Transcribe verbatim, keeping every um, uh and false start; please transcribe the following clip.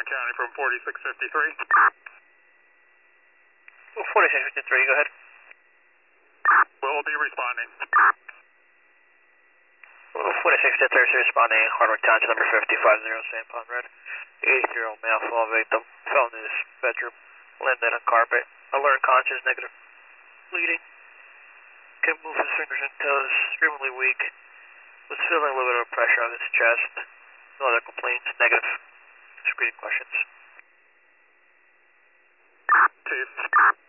County from forty-six fifty-three. forty-six fifty-three, go ahead. We'll be responding. forty-six fifty-three is responding, Hardwick Township number fifty-five zero, San Pond Red. eighty-year-old male, full of victim, fell in his bedroom, landed on carpet, alert, conscious, negative, bleeding, can't move his fingers and toes, extremely weak, was feeling a little bit of pressure on his chest, no other complaints, negative, screening questions. Chief.